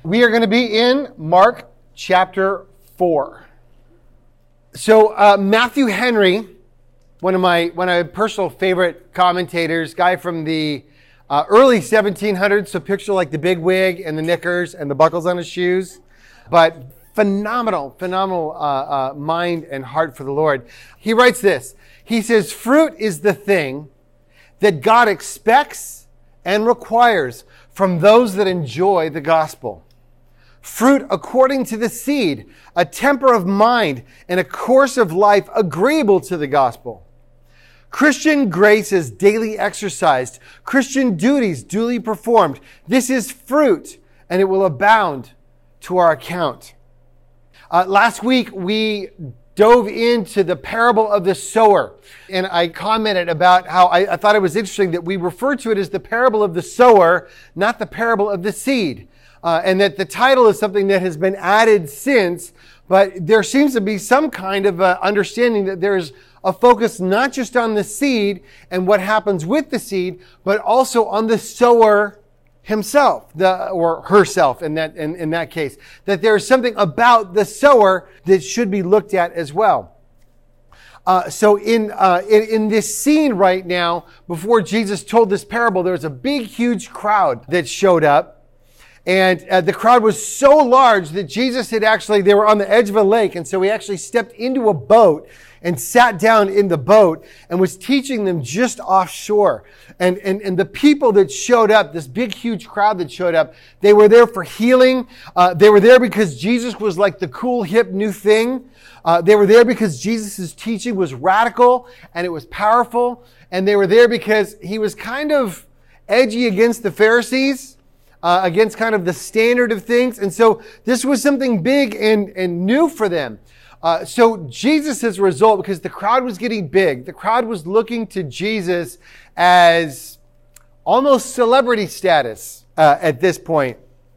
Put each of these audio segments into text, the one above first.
We are going to be in Mark chapter 4. So Matthew Henry, one of my personal favorite commentators, guy from the early 1700s, so picture like the big wig and the knickers and the buckles on his shoes, but phenomenal mind and heart for the Lord. He writes this. He says, fruit is the thing that God expects and requires from those that enjoy the gospel. Fruit according to the seed, a temper of mind, and a course of life agreeable to the gospel. Christian grace is daily exercised, Christian duties duly performed. This is fruit, and it will abound to our account. Last week, we dove into the parable of the sower, and I commented about how I thought it was interesting that we refer to it as the parable of the sower, not the parable of the seed. And that the title is something that has been added since, but there seems to be some kind of understanding that there's a focus not just on the seed and what happens with the seed, but also on the sower himself, or herself in that case. That there is something about the sower that should be looked at as well. So in this scene right now, before Jesus told this parable, there was a big, huge crowd that showed up. And the crowd was so large that Jesus they were on the edge of a lake. And so he actually stepped into a boat and sat down in the boat and was teaching them just offshore. And the people that showed up, this big, huge crowd that showed up, they were there for healing. They were there because Jesus was like the cool, hip, new thing. They were there because Jesus' teaching was radical and it was powerful. And they were there because he was kind of edgy against the Pharisees. Against kind of the standard of things. And so this was something big and new for them. So Jesus, as a result, because the crowd was getting big, the crowd was looking to Jesus as almost celebrity status at this point.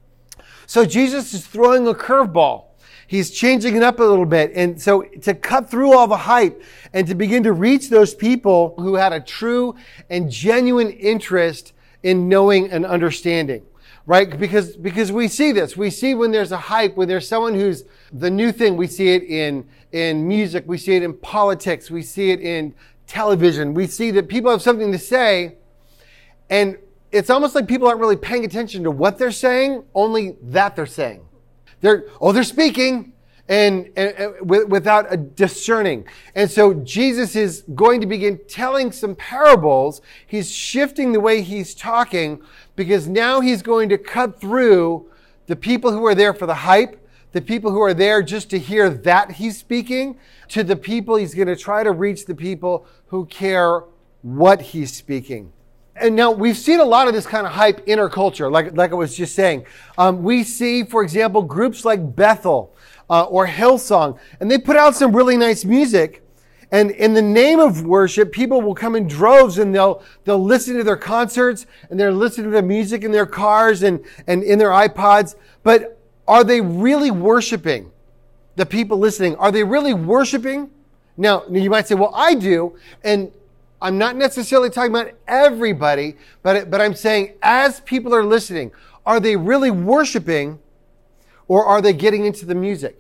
So Jesus is throwing a curveball. He's changing it up a little bit. And so to cut through all the hype and to begin to reach those people who had a true and genuine interest in knowing and understanding. Right? Because we see this. We see when there's a hype, when there's someone who's the new thing. We see it in music. We see it in politics. We see it in television. We see that people have something to say. And it's almost like people aren't really paying attention to what they're saying, only that they're saying. They're speaking and without a discerning. And so Jesus is going to begin telling some parables. He's shifting the way he's talking because now he's going to cut through the people who are there for the hype, the people who are there just to hear that he's speaking, to the people he's going to try to reach the people who care what he's speaking. And now we've seen a lot of this kind of hype in our culture, like I was just saying. We see, for example, groups like Bethel or Hillsong, and they put out some really nice music. And in the name of worship, people will come in droves and they'll listen to their concerts and they're listening to the music in their cars and in their iPods. But are they really worshiping the people listening? Are they really worshiping? Now, you might say, well, I do. And I'm not necessarily talking about everybody, but I'm saying as people are listening, are they really worshiping or are they getting into the music?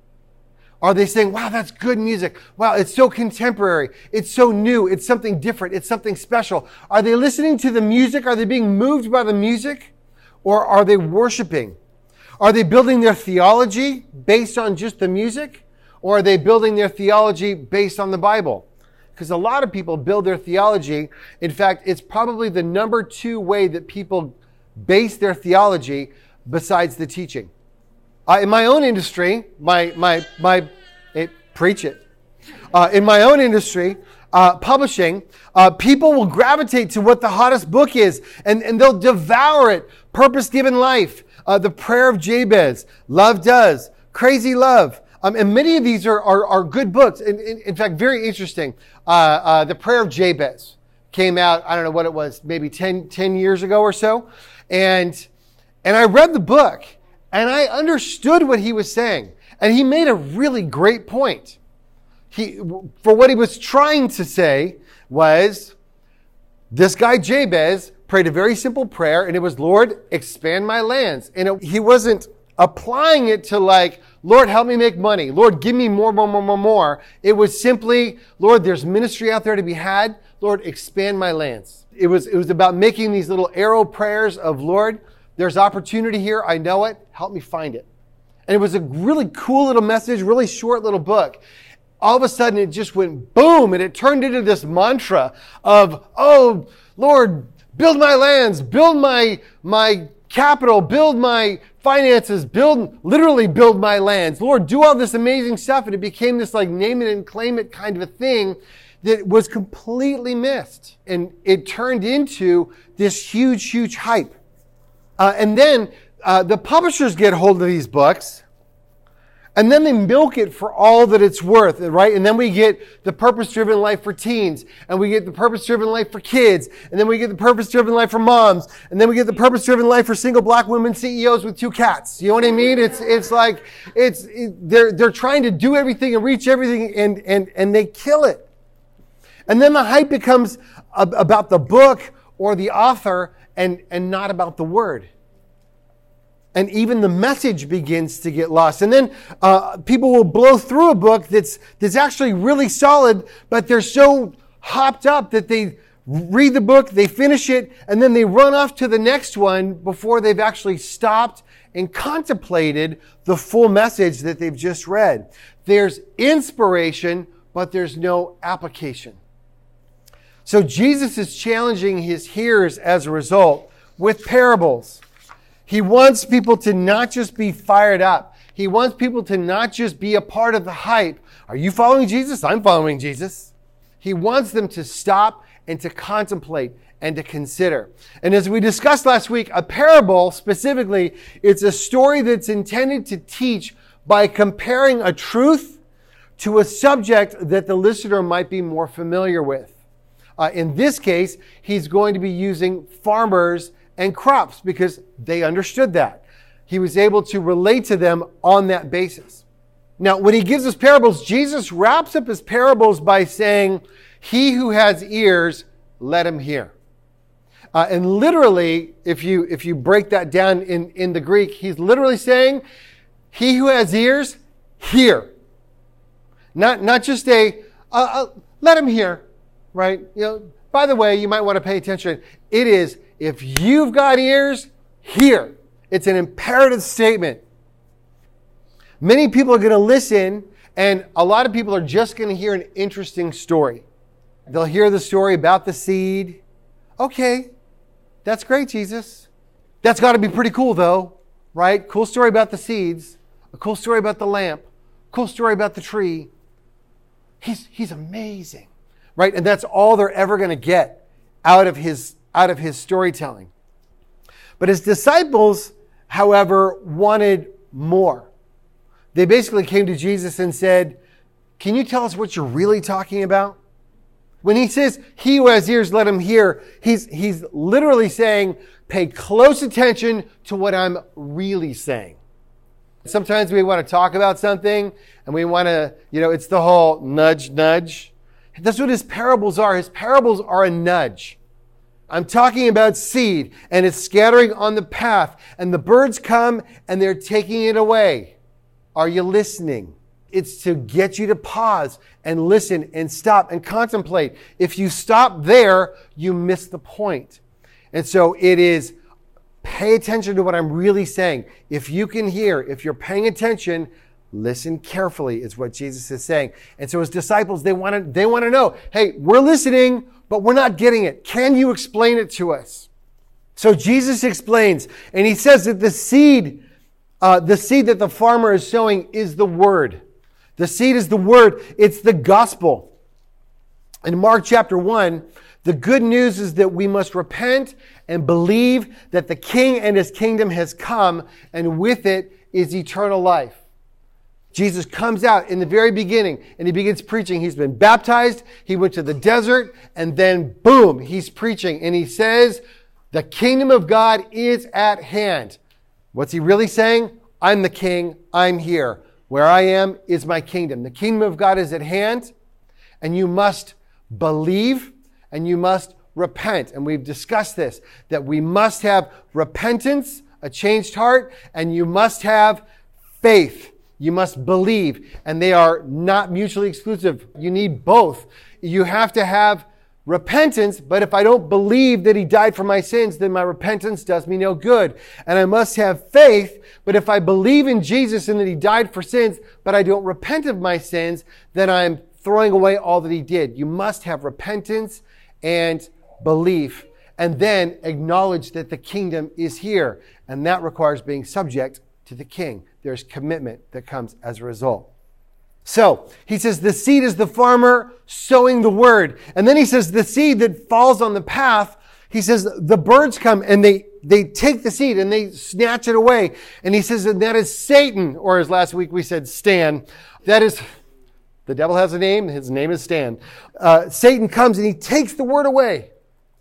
Are they saying, wow, that's good music. Wow, it's so contemporary. It's so new. It's something different. It's something special. Are they listening to the music? Are they being moved by the music? Or are they worshiping? Are they building their theology based on just the music? Or are they building their theology based on the Bible? Because a lot of people build their theology. In fact, it's probably the number 2 way that people base their theology besides the teaching. In my own industry, preach it. In my own industry, publishing, people will gravitate to what the hottest book is, and they'll devour it. Purpose Given Life, The Prayer of Jabez, Love Does, Crazy Love. And many of these are good books. In fact, very interesting. The Prayer of Jabez came out, I don't know what it was, maybe 10 years ago or so. And I read the book. And I understood what he was saying. And he made a really great point. For what he was trying to say was, this guy Jabez prayed a very simple prayer, and it was, Lord, expand my lands. And he wasn't applying it to like, Lord, help me make money. Lord, give me more. It was simply, Lord, there's ministry out there to be had. Lord, expand my lands. It was about making these little arrow prayers of, Lord, there's opportunity here. I know it. Help me find it. And it was a really cool little message, really short little book. All of a sudden, it just went boom, and it turned into this mantra of, oh, Lord, build my lands, build my capital, build my finances, literally build my lands. Lord, do all this amazing stuff. And it became this like name it and claim it kind of a thing that was completely missed. And it turned into this huge, huge hype. And then the publishers get hold of these books, and then they milk it for all that it's worth, right? And then we get the purpose-driven life for teens, and we get the purpose-driven life for kids, and then we get the purpose-driven life for moms, and then we get the purpose-driven life for single black women CEOs with 2 cats. You know what I mean? They're trying to do everything and reach everything, and they kill it. And then the hype becomes about the book or the author and not about the word. And even the message begins to get lost. And then people will blow through a book that's actually really solid, but they're so hopped up that they read the book, they finish it, and then they run off to the next one before they've actually stopped and contemplated the full message that they've just read. There's inspiration, but there's no application. So Jesus is challenging his hearers as a result with parables. He wants people to not just be fired up. He wants people to not just be a part of the hype. Are you following Jesus? I'm following Jesus. He wants them to stop and to contemplate and to consider. And as we discussed last week, a parable specifically, it's a story that's intended to teach by comparing a truth to a subject that the listener might be more familiar with. In this case, he's going to be using farmers and crops because they understood that. He was able to relate to them on that basis. Now, when he gives us parables, Jesus wraps up his parables by saying, he who has ears, let him hear. And literally, if you break that down in the Greek, he's literally saying, he who has ears, hear. Not just let him hear, right? You know, by the way, you might want to pay attention. It is, if you've got ears, hear. It's an imperative statement. Many people are going to listen, and a lot of people are just going to hear an interesting story. They'll hear the story about the seed. Okay, that's great, Jesus. That's got to be pretty cool, though, right? Cool story about the seeds. A cool story about the lamp. Cool story about the tree. He's amazing, right? And that's all they're ever going to get out of his storytelling. But his disciples, however, wanted more. They basically came to Jesus and said, can you tell us what you're really talking about? When he says, he who has ears, let him hear, he's literally saying, pay close attention to what I'm really saying. Sometimes we want to talk about something and we want to, it's the whole nudge, nudge. That's what his parables are. His parables are a nudge. I'm talking about seed, and it's scattering on the path, and the birds come and they're taking it away. Are you listening? It's to get you to pause and listen and stop and contemplate. If you stop there, you miss the point. And so it is, pay attention to what I'm really saying. If you can hear, if you're paying attention, listen carefully is what Jesus is saying. And so his disciples, they want to know, hey, we're listening, but we're not getting it. Can you explain it to us? So Jesus explains, and he says that the seed that the farmer is sowing is the word. The seed is the word. It's the gospel. In Mark chapter 1, the good news is that we must repent and believe that the King and his kingdom has come, and with it is eternal life. Jesus comes out in the very beginning and he begins preaching. He's been baptized. He went to the desert, and then boom, he's preaching. And he says, the kingdom of God is at hand. What's he really saying? I'm the king. I'm here. Where I am is my kingdom. The kingdom of God is at hand, and you must believe and you must repent. And we've discussed this, that we must have repentance, a changed heart, and you must have faith. You must believe. And they are not mutually exclusive. You need both. You have to have repentance, but if I don't believe that he died for my sins, then my repentance does me no good. And I must have faith, but if I believe in Jesus and that he died for sins, but I don't repent of my sins, then I'm throwing away all that he did. You must have repentance and belief, and then acknowledge that the kingdom is here. And that requires being subject to the king. There's commitment that comes as a result. So, he says the seed is the farmer sowing the word. And then he says the seed that falls on the path, he says the birds come and they take the seed and they snatch it away. And he says that is Satan, or as last week we said, Stan. That is, the devil has a name, his name is Stan. Satan comes and he takes the word away.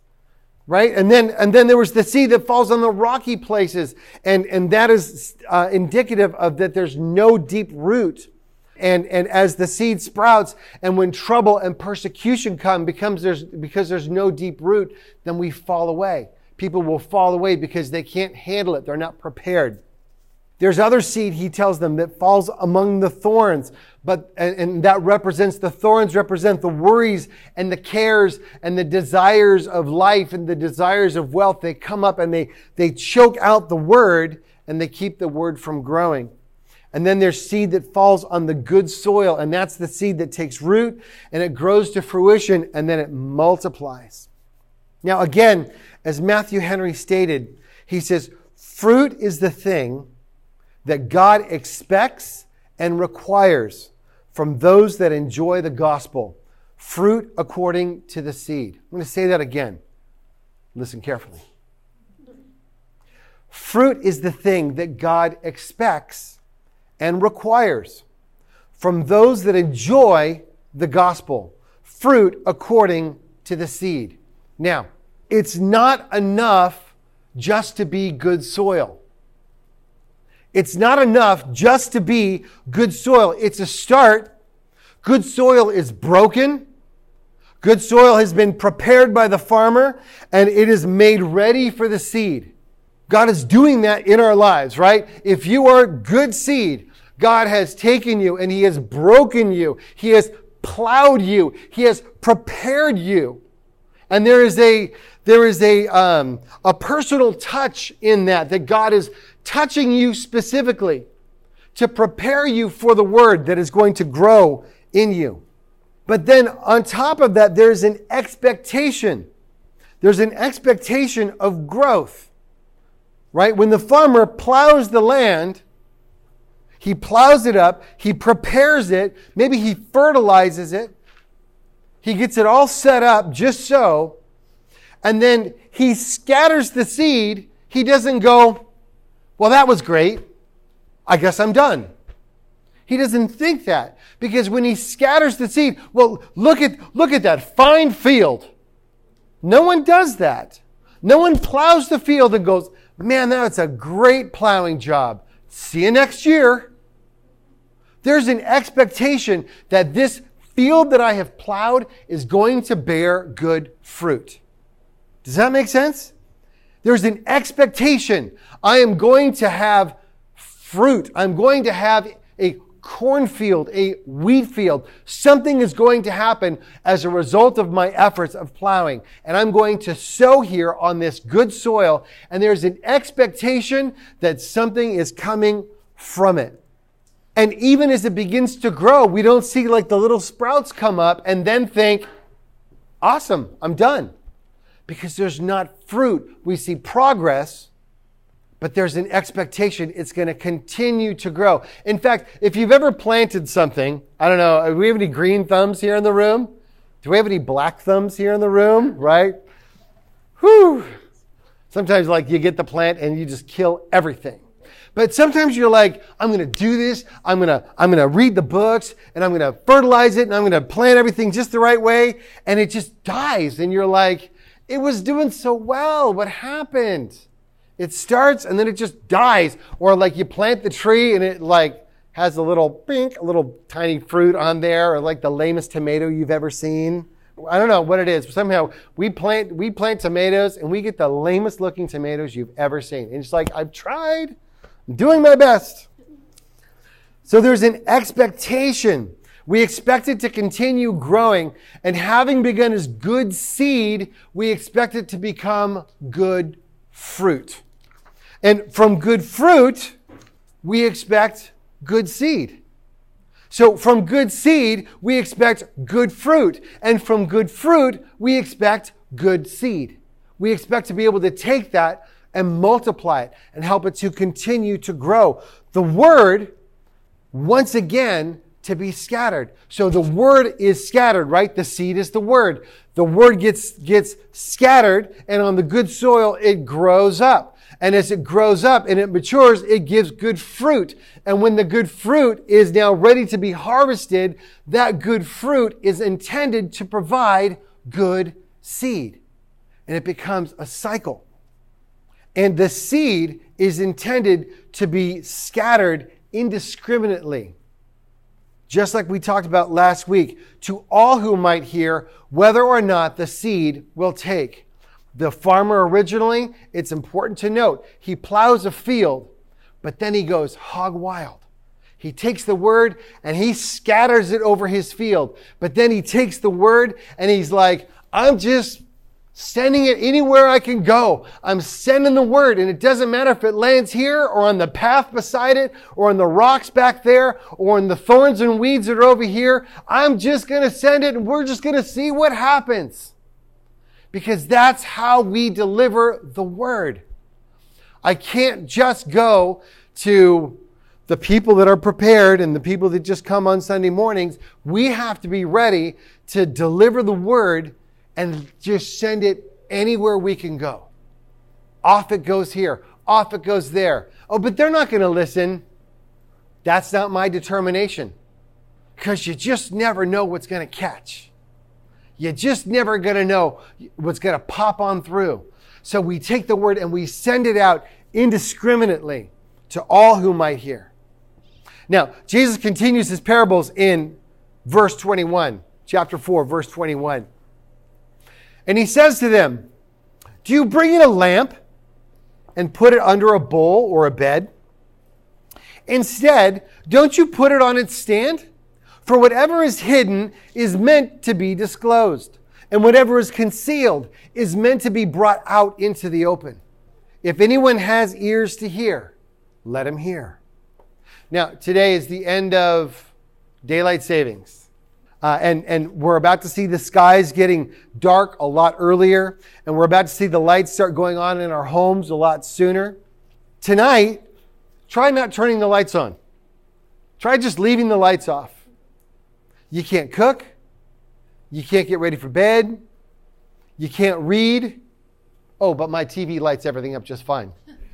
Right? And then there was the seed that falls on the rocky places. And that is indicative of that there's no deep root. And as the seed sprouts, and when trouble and persecution come, because there's no deep root, then we fall away. People will fall away because they can't handle it. They're not prepared. There's other seed, he tells them, that falls among the thorns. And that represents, the thorns represent the worries and the cares and the desires of life and the desires of wealth. They come up and they choke out the word, and they keep the word from growing. And then there's seed that falls on the good soil, and that's the seed that takes root and it grows to fruition and then it multiplies. Now again, as Matthew Henry stated, he says, fruit is the thing that God expects and requires from those that enjoy the gospel. Fruit according to the seed. I'm going to say that again. Listen carefully. Fruit is the thing that God expects and requires from those that enjoy the gospel. Fruit according to the seed. Now, it's not enough just to be good soil. It's not enough just to be good soil. It's a start. Good soil is broken. Good soil has been prepared by the farmer, and it is made ready for the seed. God is doing that in our lives, right? If you are good seed, God has taken you and he has broken you. He has plowed you. He has prepared you. And there is a personal touch in that God is touching you specifically to prepare you for the word that is going to grow in you. But then on top of that, there's an expectation. There's an expectation of growth, right? When the farmer plows the land, he plows it up, he prepares it, maybe he fertilizes it, he gets it all set up just so, and then he scatters the seed. He doesn't go, well, that was great, I guess I'm done. He doesn't think that, because when he scatters the seed, well, look at that fine field. No one does that. No one plows the field and goes, man, that's a great plowing job. See you next year. There's an expectation that this field that I have plowed is going to bear good fruit. Does that make sense? There's an expectation. I am going to have fruit. I'm going to have a cornfield, a wheat field. Something is going to happen as a result of my efforts of plowing. And I'm going to sow here on this good soil. And there's an expectation that something is coming from it. And even as it begins to grow, we don't see like the little sprouts come up and then think, awesome, I'm done. Because there's not fruit. We see progress, but there's an expectation it's going to continue to grow. In fact, if you've ever planted something, I don't know, do we have any green thumbs here in the room? Do we have any black thumbs here in the room? Right? Whew. Sometimes like you get the plant and you just kill everything. But sometimes you're like, I'm going to do this. I'm going to read the books and I'm going to fertilize it and I'm going to plant everything just the right way. And it just dies. And you're like, it was doing so well. What happened? It starts and then it just dies. Or like you plant the tree and it like has a little tiny fruit on there, or like the lamest tomato you've ever seen. I don't know what it is, but somehow we plant tomatoes and we get the lamest looking tomatoes you've ever seen. And it's like, I've tried, I'm doing my best. So there's an expectation. We expect it to continue growing, and having begun as good seed, we expect it to become good fruit. And from good fruit, we expect good seed. So from good seed, we expect good fruit. And from good fruit, we expect good seed. We expect to be able to take that and multiply it and help it to continue to grow. The word, once again, to be scattered. So the word is scattered, right? The seed is the word. The word gets scattered, and on the good soil, it grows up. And as it grows up and it matures, it gives good fruit. And when the good fruit is now ready to be harvested, that good fruit is intended to provide good seed. And it becomes a cycle. And the seed is intended to be scattered indiscriminately. Just like we talked about last week, to all who might hear, whether or not the seed will take. The farmer originally, it's important to note, he plows a field, but then he goes hog wild. He takes the word and he scatters it over his field. But then he takes the word and he's like, I'm just sending it anywhere I can go. I'm sending the word, and it doesn't matter if it lands here or on the path beside it or on the rocks back there or on the thorns and weeds that are over here. I'm just going to send it, and we're just going to see what happens. Because that's how we deliver the word. I can't just go to the people that are prepared and the people that just come on Sunday mornings. We have to be ready to deliver the word and just send it anywhere we can go. Off it goes here. Off it goes there. Oh, but they're not going to listen. That's not my determination. Because you just never know what's going to catch. You're just never going to know what's going to pop on through. So we take the word and we send it out indiscriminately to all who might hear. Now, Jesus continues his parables in verse 21, chapter 4, verse 21. And he says to them, do you bring in a lamp and put it under a bowl or a bed? Instead, don't you put it on its stand? For whatever is hidden is meant to be disclosed, and whatever is concealed is meant to be brought out into the open. If anyone has ears to hear, let him hear. Now, today is the end of daylight savings. And we're about to see the skies getting dark a lot earlier, and we're about to see the lights start going on in our homes a lot sooner. Tonight, try not turning the lights on. Try just leaving the lights off. You can't cook. You can't get ready for bed. You can't read. Oh, but my TV lights everything up just fine.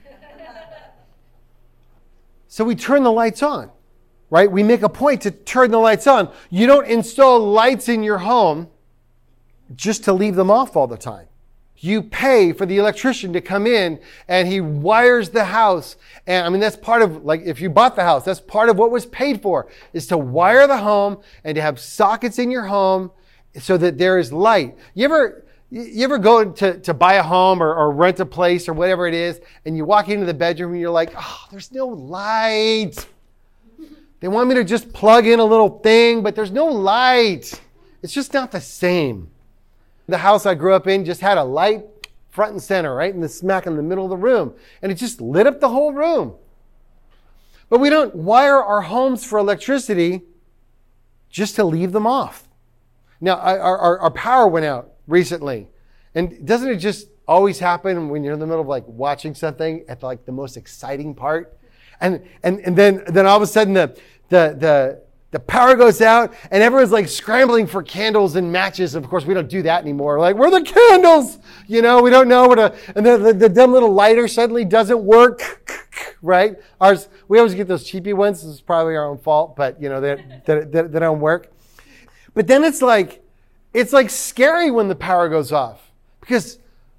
So we turn the lights on, right? We make a point to turn the lights on. You don't install lights in your home just to leave them off all the time. You pay for the electrician to come in and he wires the house. And I mean, that's part of, like, if you bought the house, that's part of what was paid for, is to wire the home and to have sockets in your home so that there is light. You ever go to buy a home or rent a place or whatever it is, and you walk into the bedroom and you're like, oh, there's no light. They want me to just plug in a little thing, but there's no light. It's just not the same. The house I grew up in just had a light front and center, right in the smack in the middle of the room. And it just lit up the whole room. But we don't wire our homes for electricity just to leave them off. Now, our power went out recently. And doesn't it just always happen when you're in the middle of like watching something at like the most exciting part? And then all of a sudden the power goes out and everyone's like scrambling for candles and matches. Of course, we don't do that anymore. Like, where are the candles? You know, we don't know and the dumb little lighter suddenly doesn't work, right? We always get those cheapy ones. This is probably our own fault, but you know, they don't work. But then it's like scary when the power goes off because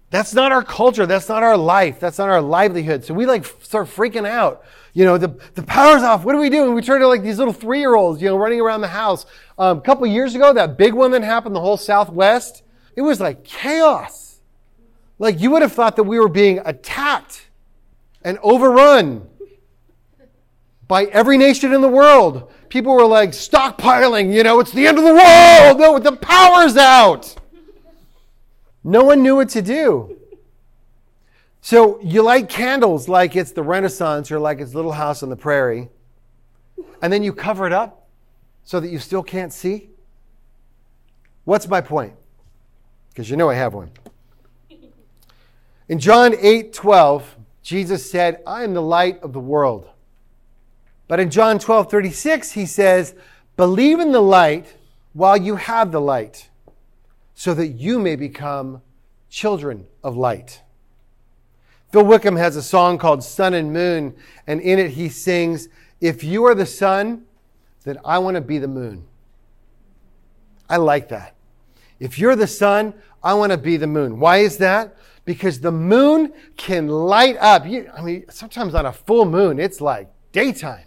That's not our culture. That's not our life. That's not our livelihood. So we start freaking out. The power's off. What do we do? And we turn to these little 3-year-olds, running around the house. A couple years ago, that big one that happened, the whole Southwest, it was like chaos. You would have thought that we were being attacked and overrun by every nation in the world. People were stockpiling, it's the end of the world. No, the power's out. No one knew what to do. So you light candles like it's the Renaissance or like it's Little House on the Prairie, and then you cover it up so that you still can't see. What's my point? Because I have one. In John 8:12, Jesus said, I am the light of the world. But in John 12:36, he says, believe in the light while you have the light, so that you may become children of light. Phil Wickham has a song called Sun and Moon, and in it he sings, if you are the sun, then I want to be the moon. I like that. If you're the sun, I want to be the moon. Why is that? Because the moon can light up. Sometimes on a full moon, it's like daytime.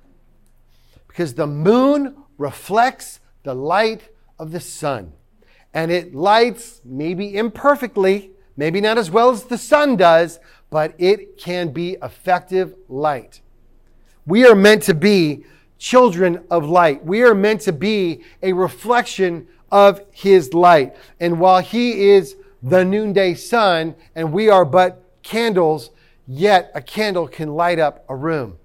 Because the moon reflects the light of the sun. And it lights, maybe imperfectly, maybe not as well as the sun does, but it can be effective light. We are meant to be children of light. We are meant to be a reflection of his light. And while he is the noonday sun and we are but candles, yet a candle can light up a room.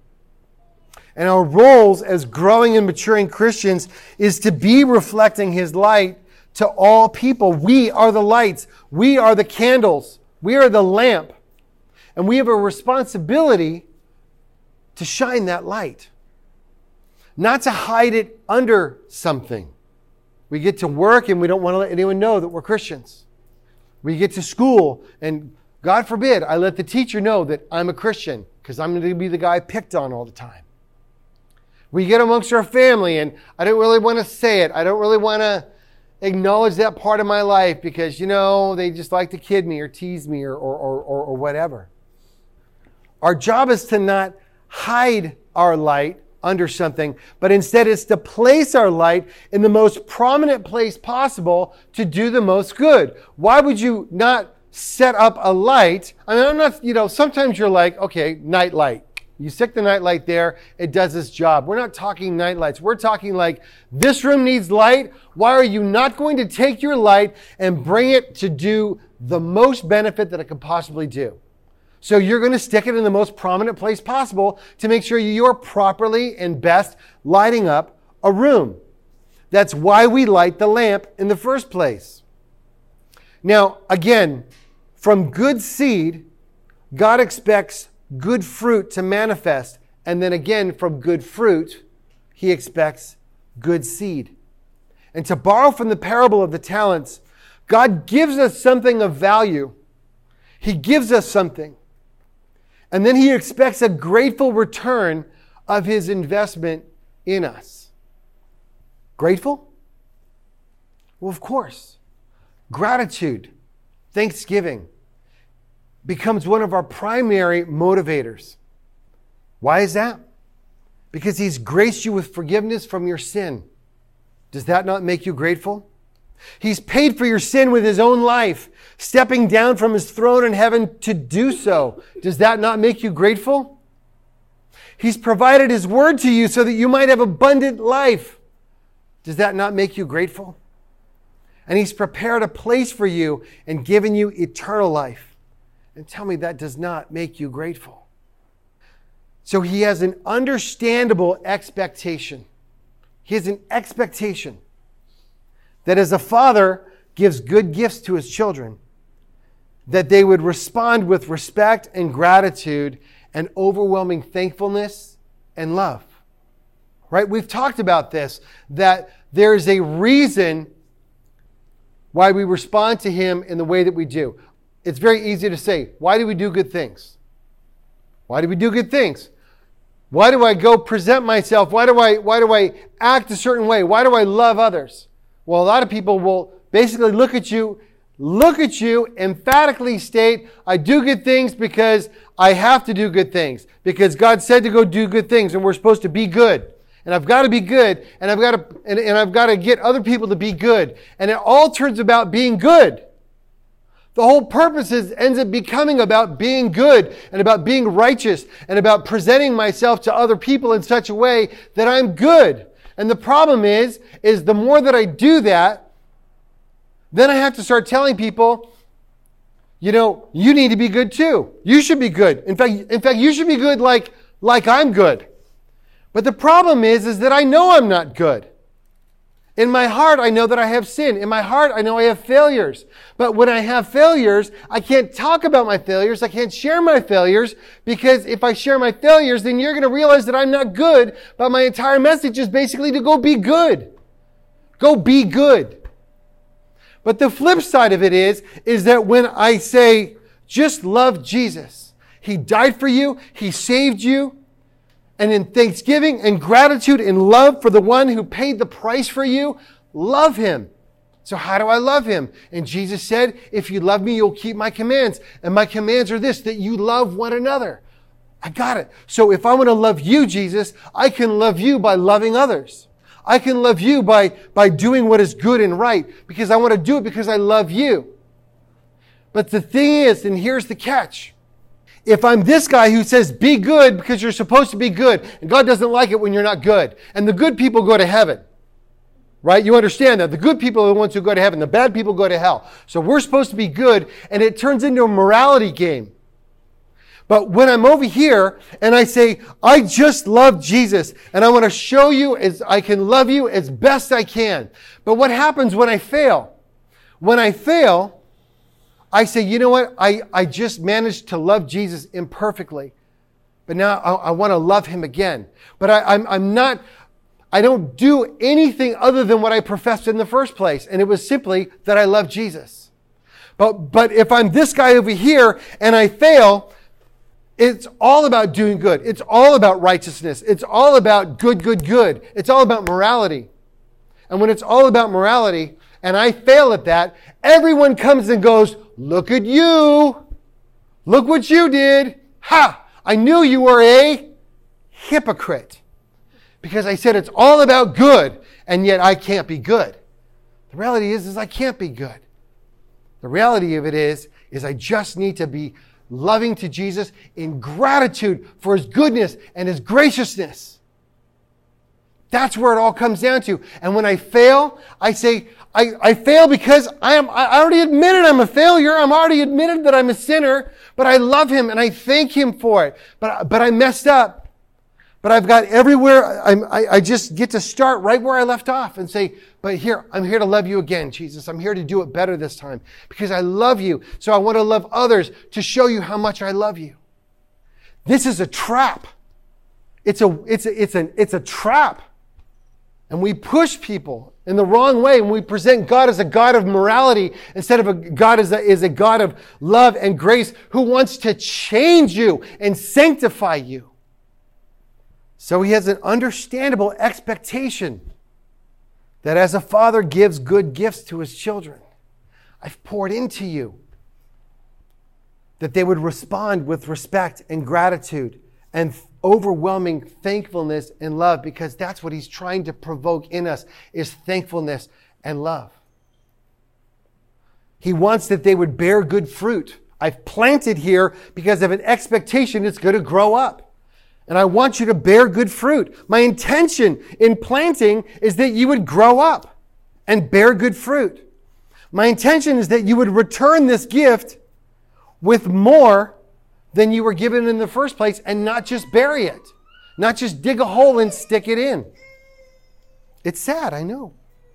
And our roles as growing and maturing Christians is to be reflecting his light to all people. We are the lights. We are the candles. We are the lamp. And we have a responsibility to shine that light. Not to hide it under something. We get to work and we don't want to let anyone know that we're Christians. We get to school and God forbid I let the teacher know that I'm a Christian because I'm going to be the guy picked on all the time. We get amongst our family and I don't really want to say it. I don't really want to acknowledge that part of my life because, they just like to kid me or tease me or whatever. Our job is to not hide our light under something, but instead it's to place our light in the most prominent place possible to do the most good. Why would you not set up a light? I'm not, sometimes you're like, okay, night light. You stick the night light there, it does its job. We're not talking night lights. We're talking this room needs light. Why are you not going to take your light and bring it to do the most benefit that it could possibly do? So you're going to stick it in the most prominent place possible to make sure you're properly and best lighting up a room. That's why we light the lamp in the first place. Now, again, from good seed, God expects good fruit to manifest. And then again, from good fruit, he expects good seed. And to borrow from the parable of the talents, God gives us something of value. He gives us something. And then he expects a grateful return of his investment in us. Grateful? Well, of course. Gratitude, thanksgiving, becomes one of our primary motivators. Why is that? Because he's graced you with forgiveness from your sin. Does that not make you grateful? He's paid for your sin with his own life, stepping down from his throne in heaven to do so. Does that not make you grateful? He's provided his word to you so that you might have abundant life. Does that not make you grateful? And he's prepared a place for you and given you eternal life. And tell me that does not make you grateful. So he has an understandable expectation. He has an expectation that as a father gives good gifts to his children, that they would respond with respect and gratitude and overwhelming thankfulness and love. Right? We've talked about this, that there's a reason why we respond to him in the way that we do. It's very easy to say, why do we do good things? Why do we do good things? Why do I go present myself? Why do I act a certain way? Why do I love others? Well, a lot of people will basically look at you look at you, emphatically state, I do good things because I have to do good things. Because God said to go do good things, and we're supposed to be good. And I've got to be good, and I've got to get other people to be good. And it all turns about being good. The whole purpose ends up becoming about being good and about being righteous and about presenting myself to other people in such a way that I'm good. And the problem is the more that I do that, then I have to start telling people, you need to be good too. You should be good. In fact, you should be good like I'm good. But the problem is that I know I'm not good. In my heart, I know that I have sin. In my heart, I know I have failures. But when I have failures, I can't talk about my failures. I can't share my failures, because if I share my failures, then you're going to realize that I'm not good. But my entire message is basically to go be good. Go be good. But the flip side of it is that when I say, just love Jesus. He died for you. He saved you. And in thanksgiving and gratitude and love for the one who paid the price for you, love him. So how do I love him? And Jesus said, if you love me, you'll keep my commands. And my commands are this, that you love one another. I got it. So if I want to love you, Jesus, I can love you by loving others. I can love you by doing what is good and right, because I want to do it because I love you. But the thing is, and here's the catch. If I'm this guy who says, be good because you're supposed to be good, and God doesn't like it when you're not good, and the good people go to heaven, right? You understand that. The good people are the ones who go to heaven. The bad people go to hell. So we're supposed to be good, and it turns into a morality game. But when I'm over here and I say, I just love Jesus, and I want to show you as I can love you as best I can. But what happens when I fail? When I fail, I say, you know what? I just managed to love Jesus imperfectly. But now I want to love him again. But I don't do anything other than what I professed in the first place. And it was simply that I love Jesus. But if I'm this guy over here and I fail, it's all about doing good. It's all about righteousness. It's all about good. It's all about morality. And when it's all about morality, and I fail at that, everyone comes and goes, look at you. Look what you did. Ha! I knew you were a hypocrite. Because I said it's all about good, and yet I can't be good. The reality is I can't be good. The reality of it is I just need to be loving to Jesus in gratitude for his goodness and his graciousness. That's where it all comes down to. And when I fail, I say, I fail because I already admitted I'm a failure. I'm already admitted that I'm a sinner, but I love him and I thank him for it. But I messed up. But I've got everywhere, I just get to start right where I left off and say, but I'm here to love you again, Jesus. I'm here to do it better this time because I love you. So I want to love others to show you how much I love you. This is a trap. It's a trap. And we push people in the wrong way, and we present God as a God of morality instead of a God as a God of love and grace who wants to change you and sanctify you. So he has an understandable expectation that as a father gives good gifts to his children, I've poured into you, that they would respond with respect and gratitude and overwhelming thankfulness and love, because that's what he's trying to provoke in us, is thankfulness and love. He wants that they would bear good fruit. I've planted here because of an expectation it's going to grow up. And I want you to bear good fruit. My intention in planting is that you would grow up and bear good fruit. My intention is that you would return this gift with more than you were given in the first place, and not just bury it. Not just dig a hole and stick it in. It's sad, I know.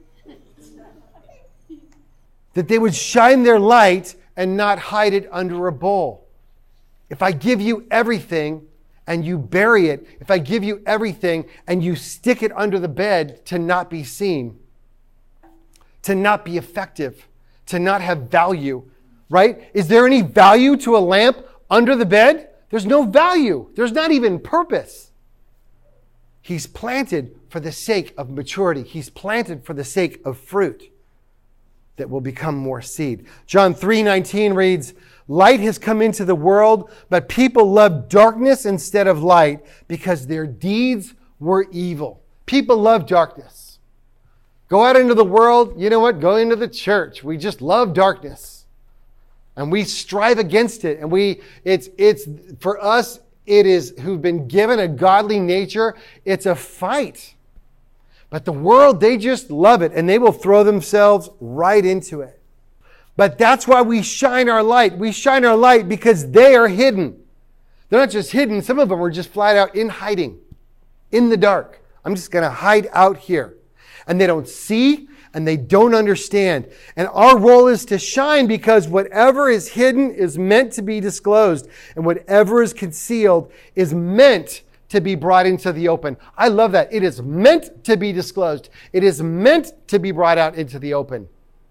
That they would shine their light and not hide it under a bowl. If I give you everything and you bury it, if I give you everything and you stick it under the bed to not be seen, to not be effective, to not have value, right? Is there any value to a lamp under the bed? There's no value. There's not even purpose. He's planted for the sake of maturity. He's planted for the sake of fruit. that will become more seed. John 3:19 reads, light has come into the world, but people love darkness instead of light because their deeds were evil. People love darkness. Go out into the world. You know what? Go into the church. We just love darkness. And we strive against it. And it's for us, it is who've been given a godly nature. It's a fight. But the world, they just love it. And they will throw themselves right into it. But that's why we shine our light. We shine our light because they are hidden. They're not just hidden. Some of them are just flat out in hiding, in the dark. I'm just going to hide out here. And they don't see and they don't understand. And our role is to shine because whatever is hidden is meant to be disclosed. And whatever is concealed is meant to be brought into the open. I love that. It is meant to be disclosed. It is meant to be brought out into the open.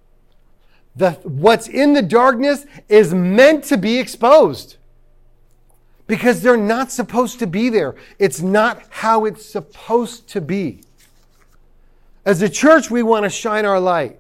What's in the darkness is meant to be exposed because they're not supposed to be there. It's not how it's supposed to be. As a church, we want to shine our light.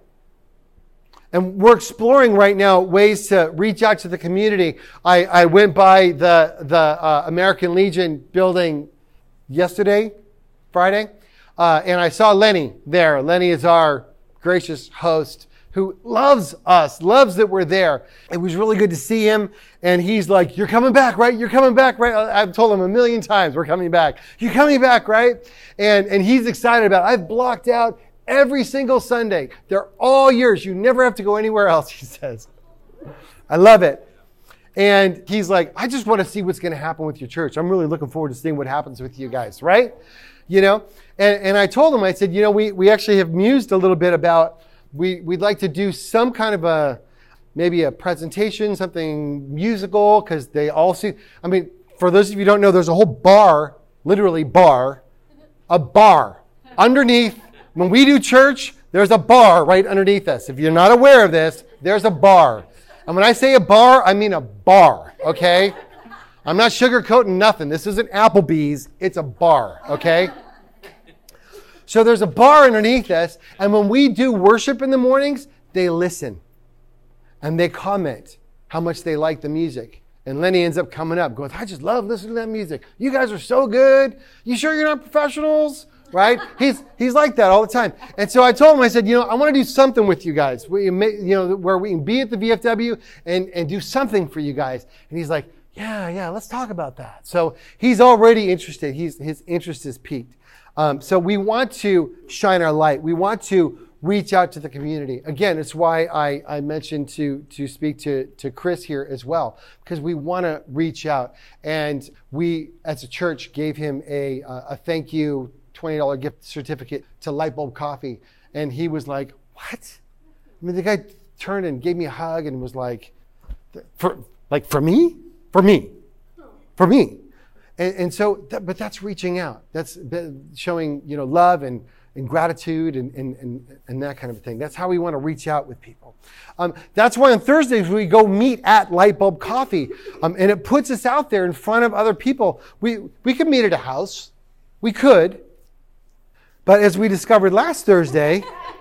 And we're exploring right now ways to reach out to the community. I went by the American Legion building yesterday, Friday, and I saw Lenny there. Lenny is our gracious host who loves us, loves that we're there. It was really good to see him. And he's like, you're coming back, right? You're coming back, right? I've told him a million times, we're coming back. You're coming back, right? And he's excited about it. I've blocked out every single Sunday. They're all yours. You never have to go anywhere else, he says. I love it. And he's like, I just want to see what's going to happen with your church. I'm really looking forward to seeing what happens with you guys, right? You know, and I told him, I said, you know, we actually have mused a little bit about we'd like to do some kind of maybe a presentation, something musical, because they all see, I mean, for those of you who don't know, there's a whole bar, literally a bar underneath. When we do church, there's a bar right underneath us. If you're not aware of this, there's a bar. And when I say a bar, I mean a bar, okay? I'm not sugarcoating nothing. This isn't Applebee's. It's a bar, okay? So there's a bar underneath us, and when we do worship in the mornings, they listen. And they comment how much they like the music. And Lenny ends up coming up, goes, I just love listening to that music. You guys are so good. You sure you're not professionals? Right? He's like that all the time. And so I told him, I said, you know, I want to do something with you guys. Where we can be at the VFW and do something for you guys. And he's like, yeah, let's talk about that. So he's already interested. His interest is piqued. So we want to shine our light. We want to reach out to the community. Again, it's why I mentioned to speak to Chris here as well, because we want to reach out. And we, as a church, gave him a thank you $20 gift certificate to Lightbulb Coffee. And he was like, what? I mean, the guy turned and gave me a hug and was like, for me? For me. And so, but that's reaching out. That's showing, love and gratitude and that kind of thing. That's how we want to reach out with people. That's why on Thursdays we go meet at Lightbulb Coffee, and it puts us out there in front of other people. We could meet at a house. We could. But as we discovered last Thursday,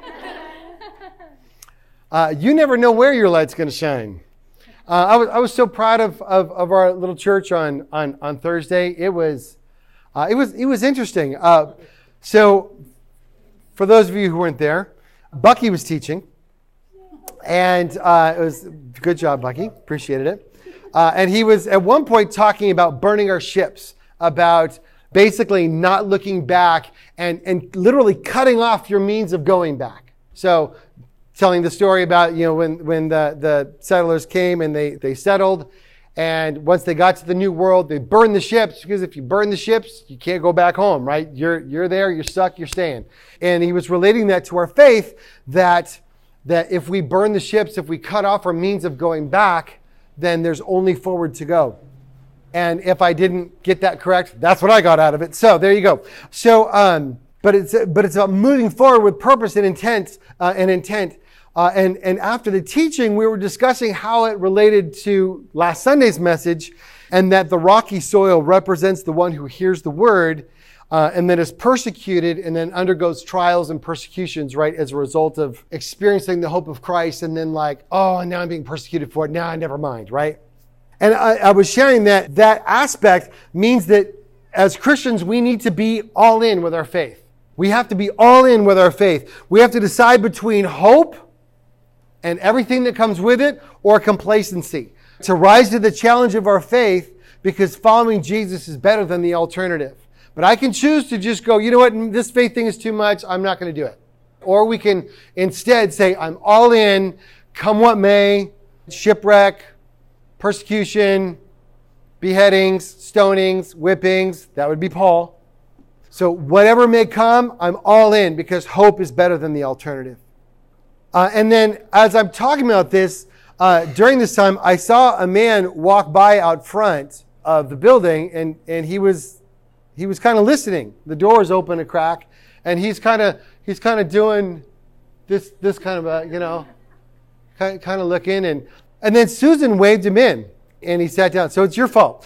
you never know where your light's going to shine. I was so proud of our little church on Thursday. It was interesting. So for those of you who weren't there, Bucky was teaching, and it was good job, Bucky. Appreciated it. And he was at one point talking about burning our ships, about basically not looking back and literally cutting off your means of going back. So telling the story about, when the settlers came and they settled, and once they got to the new world, they burned the ships, because if you burn the ships, you can't go back home, right? You're there, you're stuck, you're staying. And he was relating that to our faith, that if we burn the ships, if we cut off our means of going back, then there's only forward to go. And if I didn't get that correct, that's what I got out of it. So there you go. So, but it's about moving forward with purpose and intent, and after the teaching, we were discussing how it related to last Sunday's message. and that the rocky soil represents the one who hears the word and then is persecuted and then undergoes trials and persecutions, right, as a result of experiencing the hope of Christ and then like, oh, now I'm being persecuted for it. Now, never mind, right? And I was sharing that aspect means that as Christians, we need to be all in with our faith. We have to be all in with our faith. We have to decide between hope and everything that comes with it or complacency. To rise to the challenge of our faith because following Jesus is better than the alternative. But I can choose to just go, you know what, this faith thing is too much. I'm not going to do it. Or we can instead say, I'm all in, come what may, shipwreck, persecution, beheadings, stonings, whippings. That would be Paul. So whatever may come, I'm all in because hope is better than the alternative. And then as I'm talking about this, during this time, I saw a man walk by out front of the building and he was kind of listening. The door is open a crack and he's kind of doing this kind of kind of looking and then Susan waved him in and he sat down. So it's your fault.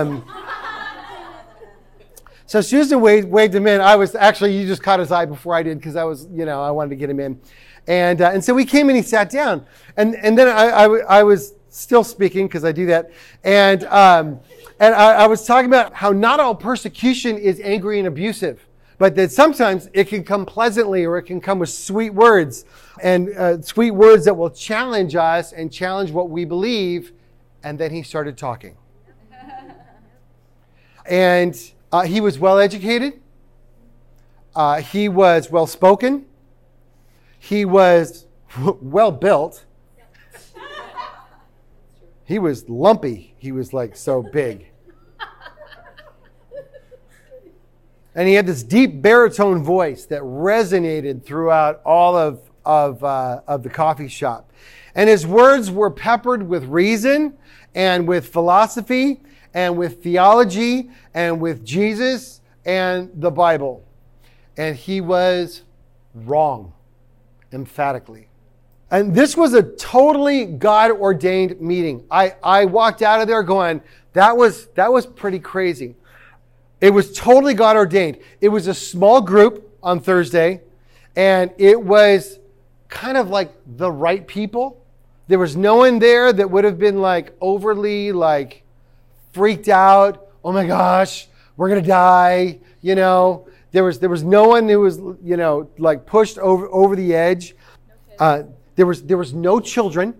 So Susan waved him in. You just caught his eye before I did because I wanted to get him in. And so we came and he sat down. And then I was still speaking because I do that. And I was talking about how not all persecution is angry and abusive, but that sometimes it can come pleasantly or it can come with sweet words and sweet words that will challenge us and challenge what we believe. And then he started talking. And he was well educated. He was well spoken. He was well built. He was lumpy. He was like so big. And he had this deep baritone voice that resonated throughout all of the coffee shop. And his words were peppered with reason and with philosophy and with theology and with Jesus and the Bible. And he was wrong, emphatically. And this was a totally God-ordained meeting. I walked out of there going, that was pretty crazy. It was totally God-ordained. It was a small group on Thursday, and it was kind of like the right people. There was no one there that would have been like overly like freaked out. Oh my gosh, we're going to die. There was no one who was, like pushed over the edge. There was no children.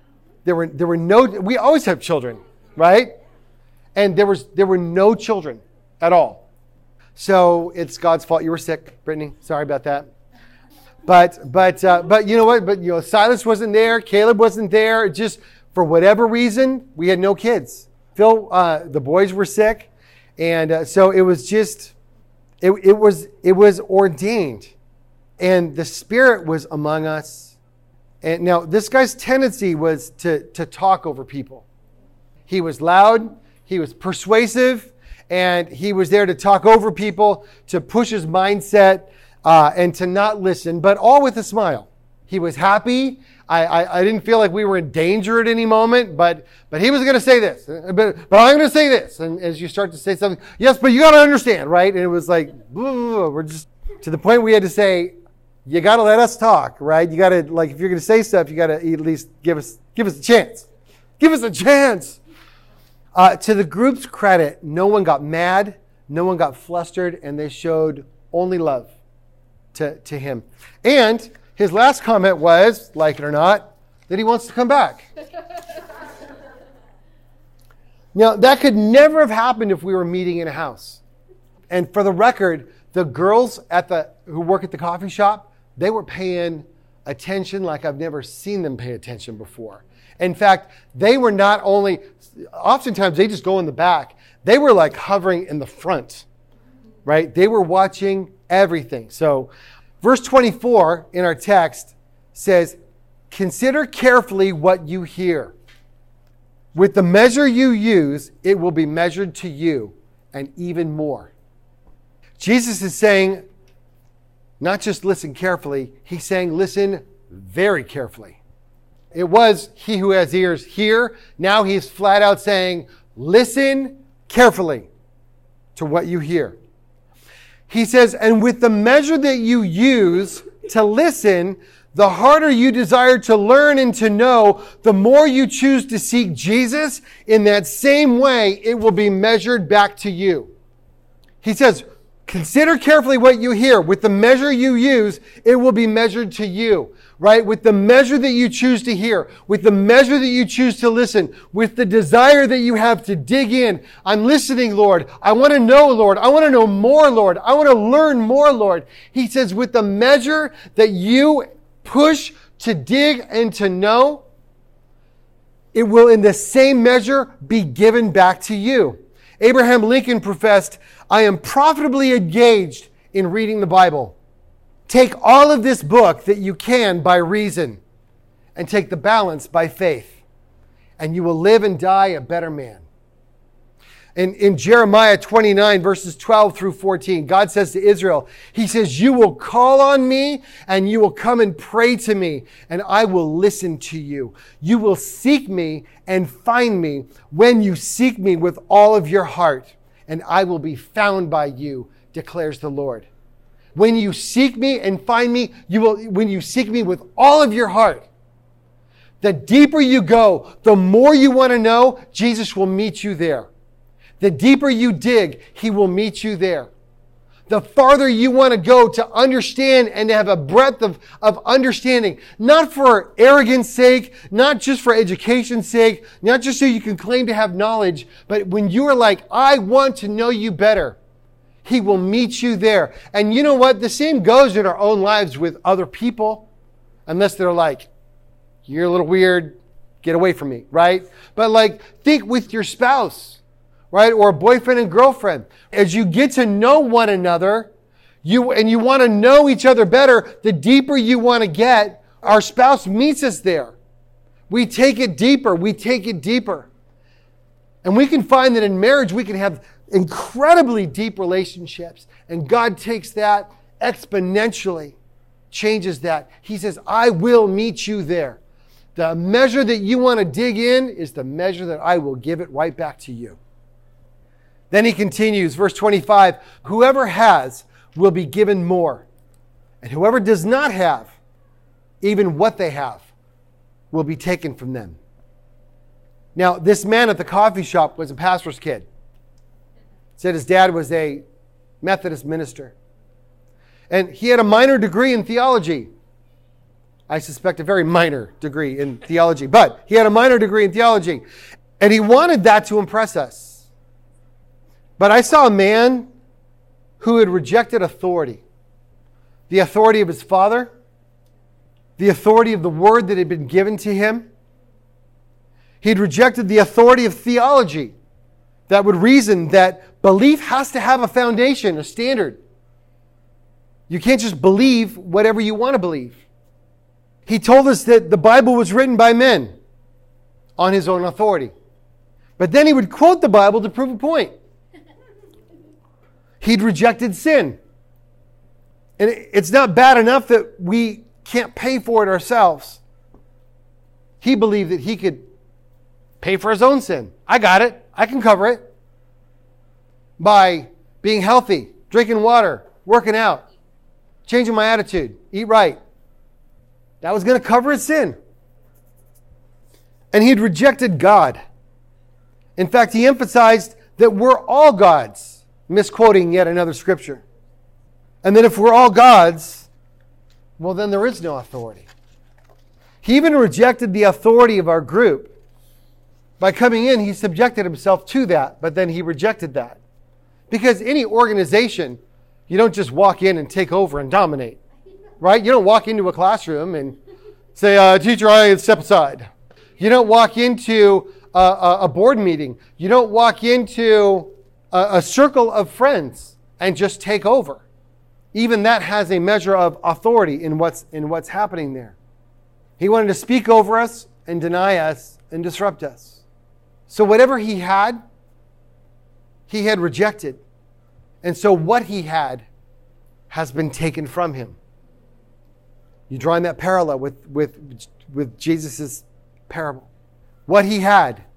We always have children, right? And there were no children at all. So it's God's fault. You were sick, Brittany. Sorry about that. But you know what? But Silas wasn't there. Caleb wasn't there. Just for whatever reason, we had no kids. Phil, the boys were sick, and so it was just it was ordained, and the Spirit was among us. And now this guy's tendency was to talk over people. He was loud. He was persuasive. And he was there to talk over people, to push his mindset, and to not listen, but all with a smile. He was happy. I didn't feel like we were in danger at any moment, but he was going to say this, but I'm going to say this. And as you start to say something, yes, but you got to understand, right? And it was like, we're just to the point we had to say, you got to let us talk, right? You got to, like, if you're going to say stuff, you got to at least give us a chance. Give us a chance. To the group's credit, no one got mad, no one got flustered, and they showed only love to him. And his last comment was, like it or not, that he wants to come back. Now, that could never have happened if we were meeting in a house. And for the record, the girls who work at the coffee shop, they were paying attention like I've never seen them pay attention before. In fact, they were not only, oftentimes they just go in the back. They were like hovering in the front, right? They were watching everything. So verse 24 in our text says, consider carefully what you hear. With the measure you use, it will be measured to you, and even more. Jesus is saying, not just listen carefully, he's saying listen very carefully. It was he who has ears hear. Now he's flat out saying, Listen carefully to what you hear. He says, and with the measure that you use to listen, the harder you desire to learn and to know, the more you choose to seek Jesus. In that same way, it will be measured back to you. He says, consider carefully what you hear. With the measure you use, it will be measured to you, right? With the measure that you choose to hear, with the measure that you choose to listen, with the desire that you have to dig in. I'm listening, Lord. I want to know, Lord. I want to know more, Lord. I want to learn more, Lord. He says, with the measure that you push to dig and to know, it will in the same measure be given back to you. Abraham Lincoln professed, I am profitably engaged in reading the Bible. Take all of this book that you can by reason and take the balance by faith, and you will live and die a better man. In Jeremiah 29, verses 12 through 14, God says to Israel, He says, you will call on me and you will come and pray to me and I will listen to you. You will seek me and find me when you seek me with all of your heart, and I will be found by you, declares the Lord. When you seek me and find me, when you seek me with all of your heart, the deeper you go, the more you want to know, Jesus will meet you there. The deeper you dig, He will meet you there. The farther you want to go to understand and to have a breadth of understanding, not for arrogance sake, not just for education's sake, not just so you can claim to have knowledge, but when you are like, I want to know you better, He will meet you there. And you know what? The same goes in our own lives with other people, unless they're like, you're a little weird, get away from me, right? But like, think with your spouse, right? Or a boyfriend and girlfriend. As you get to know one another, you want to know each other better, the deeper you want to get, our spouse meets us there. We take it deeper. We take it deeper. And we can find that in marriage, we can have incredibly deep relationships. And God takes that exponentially, changes that. He says, I will meet you there. The measure that you want to dig in is the measure that I will give it right back to you. Then he continues, verse 25, whoever has will be given more, and whoever does not have, even what they have, will be taken from them. Now, this man at the coffee shop was a pastor's kid. Said his dad was a Methodist minister. And he had a minor degree in theology. I suspect a very minor degree in theology, but he had a minor degree in theology. And he wanted that to impress us. But I saw a man who had rejected authority. The authority of his father. The authority of the word that had been given to him. He'd rejected the authority of theology that would reason that belief has to have a foundation, a standard. You can't just believe whatever you want to believe. He told us that the Bible was written by men on his own authority. But then he would quote the Bible to prove a point. He'd rejected sin. And it's not bad enough that we can't pay for it ourselves. He believed that he could pay for his own sin. I got it. I can cover it. By being healthy, drinking water, working out, changing my attitude, eat right. That was going to cover his sin. And he'd rejected God. In fact, he emphasized that we're all gods. Misquoting yet another scripture. And that if we're all gods, well, then there is no authority. He even rejected the authority of our group. By coming in, he subjected himself to that, but then he rejected that. Because any organization, you don't just walk in and take over and dominate. Right? You don't walk into a classroom and say, teacher, I step aside. You don't walk into a board meeting. You don't walk into a circle of friends and just take over. Even that has a measure of authority in what's happening there. He wanted to speak over us and deny us and disrupt us. So whatever he had rejected. And so what he had has been taken from him. You're drawing that parallel with Jesus' parable. What he had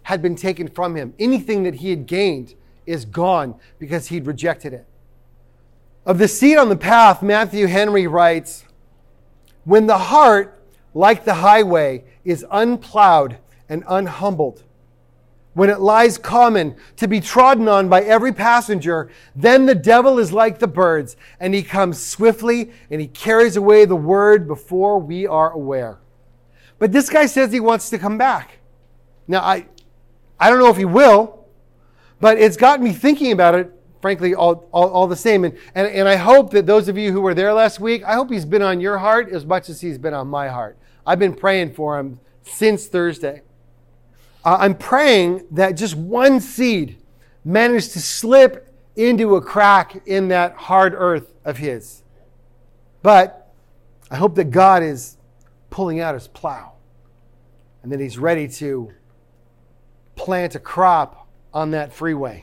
had been taken from him. Anything that he had gained is gone because he'd rejected it. Of the seed on the path, Matthew Henry writes, when the heart, like the highway, is unplowed and unhumbled, when it lies common to be trodden on by every passenger, then the devil is like the birds, and he comes swiftly and he carries away the word before we are aware. But this guy says he wants to come back. Now, I don't know if he will, but it's got me thinking about it, frankly, all the same. And I hope that those of you who were there last week, I hope he's been on your heart as much as he's been on my heart. I've been praying for him since Thursday. I'm praying that just one seed managed to slip into a crack in that hard earth of his. But I hope that God is pulling out his plow and that he's ready to plant a crop on that freeway.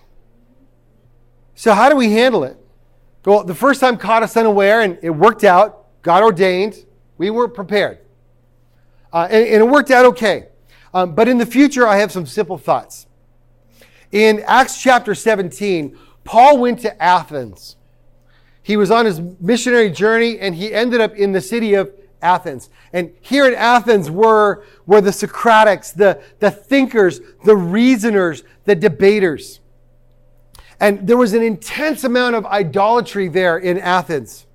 So how do we handle it? Well, the first time caught us unaware, and it worked out. God ordained. We weren't prepared. And it worked out okay. But in the future, I have some simple thoughts. In Acts chapter 17, Paul went to Athens. He was on his missionary journey, and he ended up in the city of Athens. And here in Athens were the Socratics, the thinkers, the reasoners, the debaters. And there was an intense amount of idolatry there in Athens.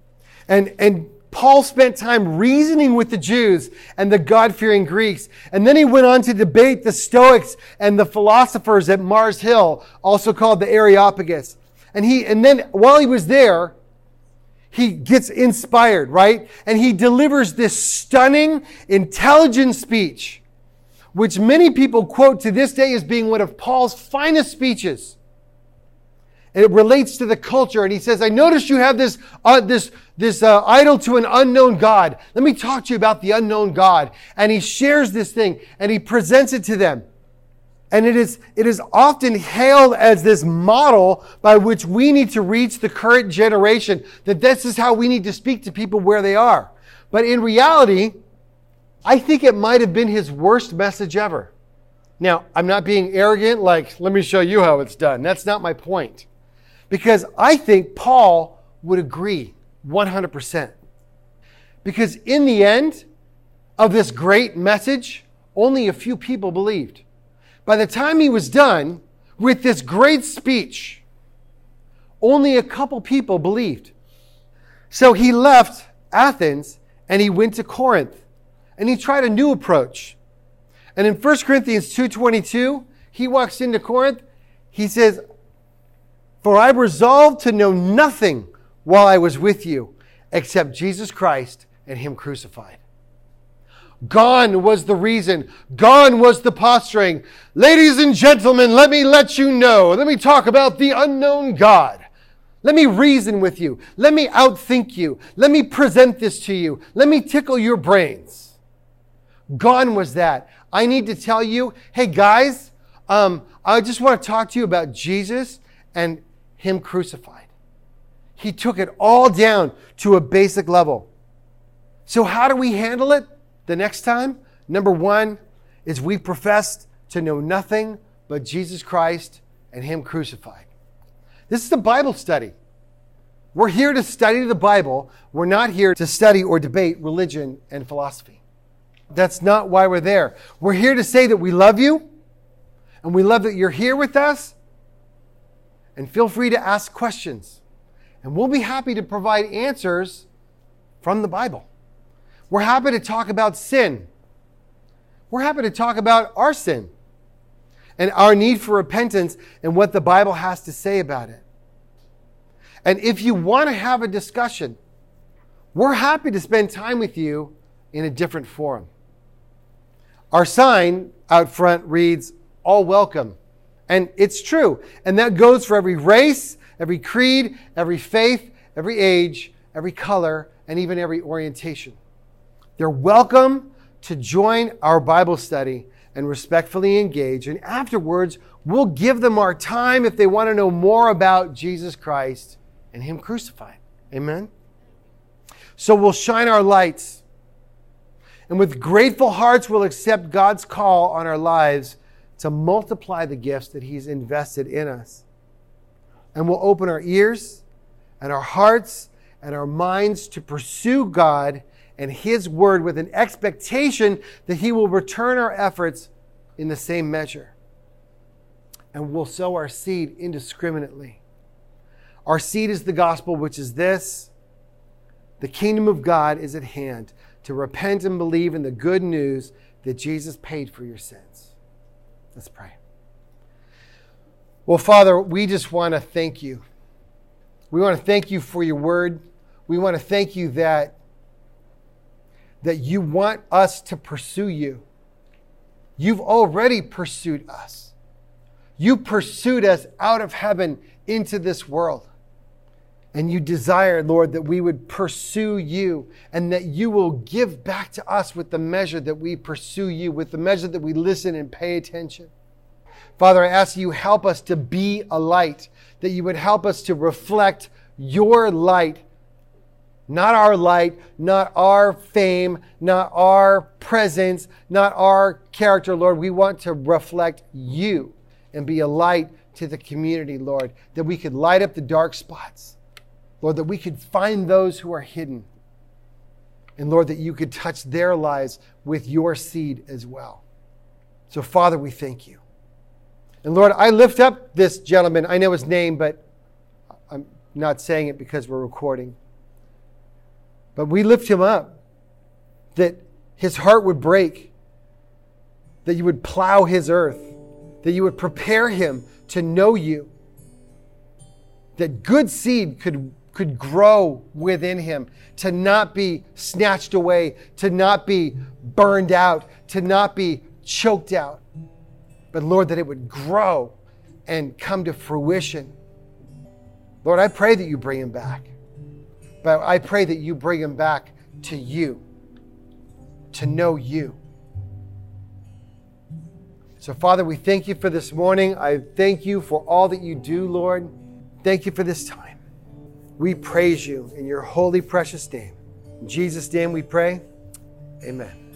And Paul spent time reasoning with the Jews and the God-fearing Greeks. And then he went on to debate the Stoics and the philosophers at Mars Hill, also called the Areopagus. And then while he was there, he gets inspired, right? And he delivers this stunning, intelligent speech, which many people quote to this day as being one of Paul's finest speeches. And it relates to the culture. And he says, I noticed you have this idol to an unknown God. Let me talk to you about the unknown God. And he shares this thing and he presents it to them. And it is often hailed as this model by which we need to reach the current generation, that this is how we need to speak to people where they are. But in reality, I think it might have been his worst message ever. Now, I'm not being arrogant, like, let me show you how it's done. That's not my point. Because I think Paul would agree 100%. Because in the end of this great message, only a few people believed. By the time he was done with this great speech, only a couple people believed. So he left Athens and he went to Corinth and he tried a new approach. And in 1 Corinthians 2:22, he walks into Corinth. He says, for I resolved to know nothing while I was with you except Jesus Christ and him crucified. Gone was the reason. Gone was the posturing. Ladies and gentlemen, let me let you know. Let me talk about the unknown God. Let me reason with you. Let me outthink you. Let me present this to you. Let me tickle your brains. Gone was that. I need to tell you, hey guys, I just want to talk to you about Jesus and him crucified. He took it all down to a basic level. So how do we handle it the next time? Number one is we profess to know nothing but Jesus Christ and him crucified. This is a Bible study. We're here to study the Bible. We're not here to study or debate religion and philosophy. That's not why we're there. We're here to say that we love you and we love that you're here with us. And feel free to ask questions. And we'll be happy to provide answers from the Bible. We're happy to talk about sin. We're happy to talk about our sin and our need for repentance and what the Bible has to say about it. And if you want to have a discussion, we're happy to spend time with you in a different forum. Our sign out front reads, all welcome. And it's true. And that goes for every race, every creed, every faith, every age, every color, and even every orientation. They're welcome to join our Bible study and respectfully engage. And afterwards, we'll give them our time if they want to know more about Jesus Christ and him crucified. Amen? So we'll shine our lights. And with grateful hearts, we'll accept God's call on our lives to multiply the gifts that He's invested in us. And we'll open our ears and our hearts and our minds to pursue God and His word with an expectation that He will return our efforts in the same measure. And we'll sow our seed indiscriminately. Our seed is the gospel, which is this: the kingdom of God is at hand, to repent and believe in the good news that Jesus paid for your sins. Let's pray. Well, Father, we just want to thank you. We want to thank you for your word. We want to thank you that you want us to pursue you. You've already pursued us. You pursued us out of heaven into this world. And you desire, Lord, that we would pursue you and that you will give back to us with the measure that we pursue you, with the measure that we listen and pay attention. Father, I ask you help us to be a light, that you would help us to reflect your light, not our light, not our fame, not our presence, not our character, Lord. We want to reflect you and be a light to the community, Lord, that we could light up the dark spots. Lord, that we could find those who are hidden. And Lord, that you could touch their lives with your seed as well. So Father, we thank you. And Lord, I lift up this gentleman. I know his name, but I'm not saying it because we're recording. But we lift him up, that his heart would break, that you would plow his earth, that you would prepare him to know you, that good seed could grow within him, to not be snatched away, to not be burned out, to not be choked out. But Lord, that it would grow and come to fruition. Lord, I pray that you bring him back. But I pray that you bring him back to you, to know you. So Father, we thank you for this morning. I thank you for all that you do, Lord. Thank you for this time. We praise you in your holy, precious name. In Jesus' name we pray. Amen.